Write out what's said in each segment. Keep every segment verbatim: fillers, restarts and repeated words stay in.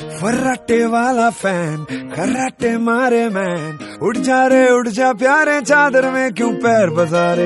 फर्राटे वाला फैन, खर्राटे मारे मैन, उड़ जा रे उड़ जा प्यारे चादर में क्यों पैर बसारे।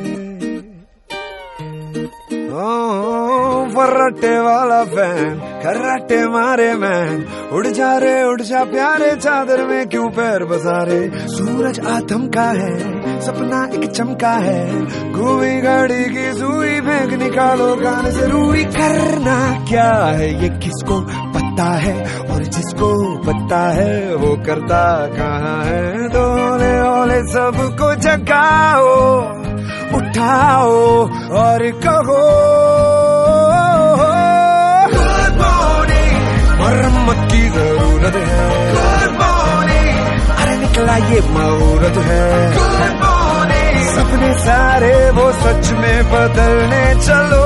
फर्राटे वाला फैन, खर्राटे मारे मैन, उड़ जा रे उड़ जा प्यारे चादर में क्यों पैर बसारे। सूरज आथम का है, सपना एक चमका है, घूमी गाड़ी की सुई फेंक निकालो कान से रुई। करना क्या है ये किसको पता है, और जिसको पता है वो करता कहाँ है। दोले ओले सबको जगाओ, उठाओ और कहो गुड मॉर्निंग, मरम्मत की जरूरत है। गुड मॉर्निंग, अरे निकला ये मुहूर्त है। गुड मॉर्निंग, सपने सारे वो सच में बदलने चलो।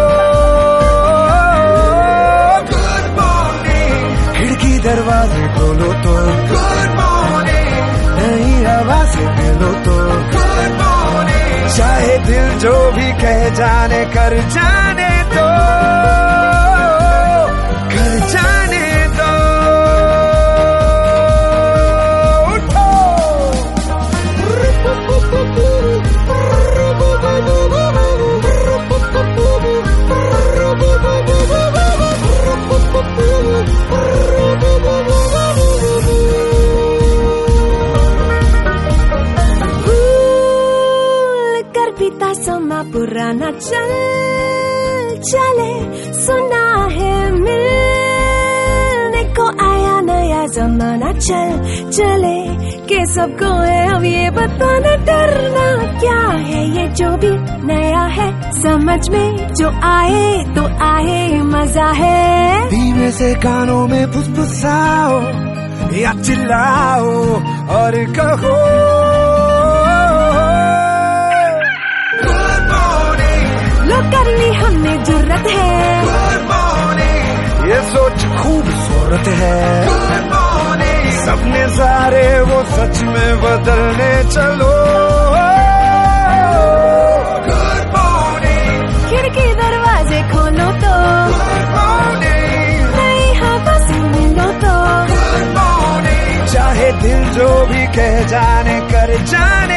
गुड मॉर्निंग, खिड़की दरवाजे खोलो तो। गुड मॉर्निंग, नई हवा से मिलो तो। गुड मॉर्निंग, चाहे दिल जो भी कह जाने कर जाने दो, कर जाने दो। उठो बीता समा पुराना चल चले, सुना है मिलने को आया नया जमाना। चल चले के सबको है अब ये बताना, डरना क्या है ये जो भी नया है। समझ में जो आए तो आए, मजा है। धीमे से कानों में फुसफुसाओ या चिल्लाओ और कहो लो कर ली हमने जरूरत है। गुड मॉर्निंग, ये सोच खूबसूरत है। गुड मॉर्निंग, सपने सारे वो सच में बदलने चलो। गुड मॉर्निंग, खिड़की दरवाजे खोलो तो। गुड मॉर्निंग, नई हवा से मिलो तो। गुड मॉर्निंग, चाहे दिल जो भी कह जाने कर जाने